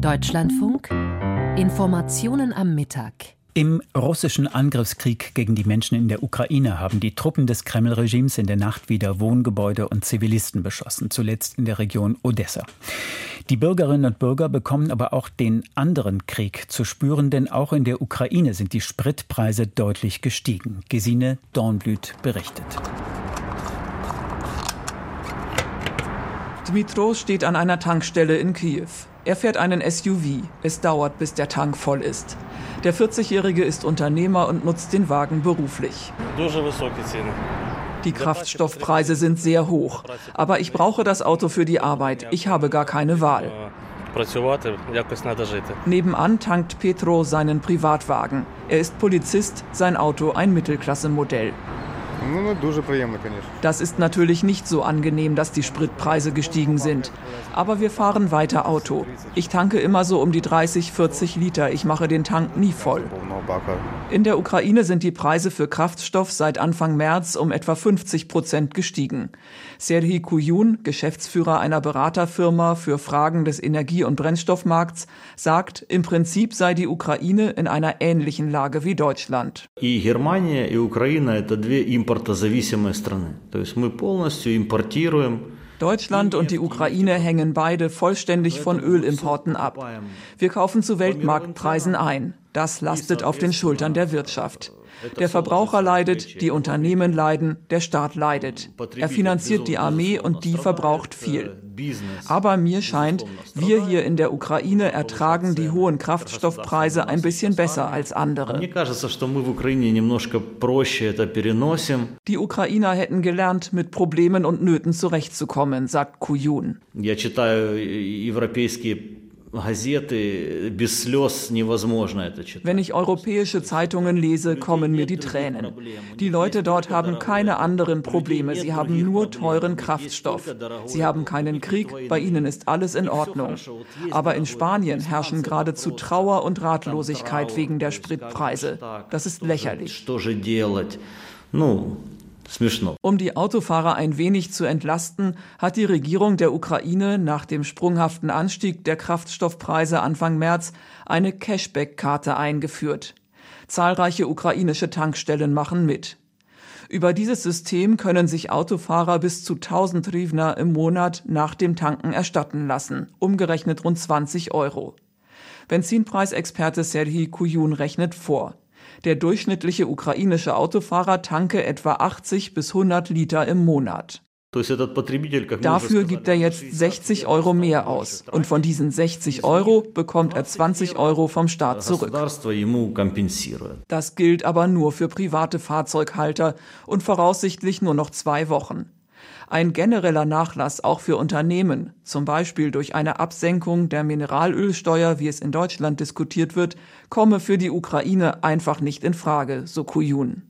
Deutschlandfunk. Informationen am Mittag. Im russischen Angriffskrieg gegen die Menschen in der Ukraine haben die Truppen des Kreml-Regimes in der Nacht wieder Wohngebäude und Zivilisten beschossen, zuletzt in der Region Odessa. Die Bürgerinnen und Bürger bekommen aber auch den anderen Krieg zu spüren, denn auch in der Ukraine sind die Spritpreise deutlich gestiegen. Gesine Dornblüt berichtet. Dmitro steht an einer Tankstelle in Kiew. Er fährt einen SUV. Es dauert, bis der Tank voll ist. Der 40-Jährige ist Unternehmer und nutzt den Wagen beruflich. Die Kraftstoffpreise sind sehr hoch. Aber ich brauche das Auto für die Arbeit. Ich habe gar keine Wahl. Nebenan tankt Petro seinen Privatwagen. Er ist Polizist, sein Auto ein Mittelklasse-Modell. Das ist natürlich nicht so angenehm, dass die Spritpreise gestiegen sind. Aber wir fahren weiter Auto. Ich tanke immer so um die 30, 40 Liter. Ich mache den Tank nie voll. In der Ukraine sind die Preise für Kraftstoff seit Anfang März um etwa 50% gestiegen. Serhii Kuyun, Geschäftsführer einer Beraterfirma für Fragen des Energie- und Brennstoffmarkts, sagt, im Prinzip sei die Ukraine in einer ähnlichen Lage wie Deutschland. Deutschland und die Ukraine hängen beide vollständig von Ölimporten ab. Wir kaufen zu Weltmarktpreisen ein. Das lastet auf den Schultern der Wirtschaft. Der Verbraucher leidet, die Unternehmen leiden, der Staat leidet. Er finanziert die Armee und die verbraucht viel. Aber mir scheint, wir hier in der Ukraine ertragen die hohen Kraftstoffpreise ein bisschen besser als andere. Die Ukrainer hätten gelernt, mit Problemen und Nöten zurechtzukommen, sagt Kuyun. Wenn ich europäische Zeitungen lese, kommen mir die Tränen. Die Leute dort haben keine anderen Probleme. Sie haben nur teuren Kraftstoff. Sie haben keinen Krieg. Bei ihnen ist alles in Ordnung. Aber in Spanien herrschen geradezu Trauer und Ratlosigkeit wegen der Spritpreise. Das ist lächerlich. Um die Autofahrer ein wenig zu entlasten, hat die Regierung der Ukraine nach dem sprunghaften Anstieg der Kraftstoffpreise Anfang März eine Cashback-Karte eingeführt. Zahlreiche ukrainische Tankstellen machen mit. Über dieses System können sich Autofahrer bis zu 1000 hryvnia im Monat nach dem Tanken erstatten lassen, umgerechnet rund 20 €. Benzinpreisexperte Serhii Kuyun rechnet vor. Der durchschnittliche ukrainische Autofahrer tanke etwa 80 bis 100 Liter im Monat. Dafür gibt er jetzt 60 € mehr aus. Und von diesen 60 € bekommt er 20 € vom Staat zurück. Das gilt aber nur für private Fahrzeughalter und voraussichtlich nur noch 2 Wochen. Ein genereller Nachlass auch für Unternehmen, zum Beispiel durch eine Absenkung der Mineralölsteuer, wie es in Deutschland diskutiert wird, komme für die Ukraine einfach nicht in Frage, so Kuyun.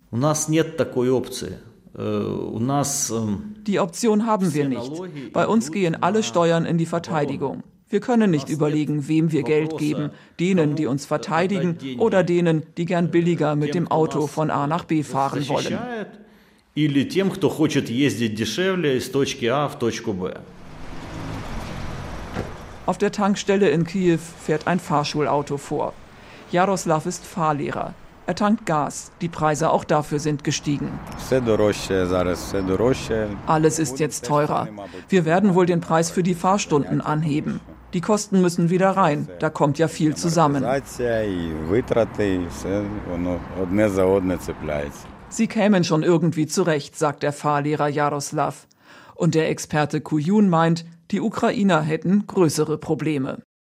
Die Option haben wir nicht. Bei uns gehen alle Steuern in die Verteidigung. Wir können nicht überlegen, wem wir Geld geben, denen, die uns verteidigen oder denen, die gern billiger mit dem Auto von A nach B fahren wollen. Или тем, кто хочет ездить дешевле из точки А в точку Б. Auf der Tankstelle in Kiew fährt ein Fahrschulauto vor. Jaroslav ist Fahrlehrer. Er tankt Gas. Die Preise auch dafür sind gestiegen. Alles ist jetzt teurer. Wir werden wohl den Preis für die Fahrstunden anheben. Die Kosten müssen wieder rein. Da kommt ja viel zusammen. Sie kämen schon irgendwie zurecht, sagt der Fahrlehrer Jaroslav. Und der Experte Kuyun meint, die Ukrainer hätten größere Probleme.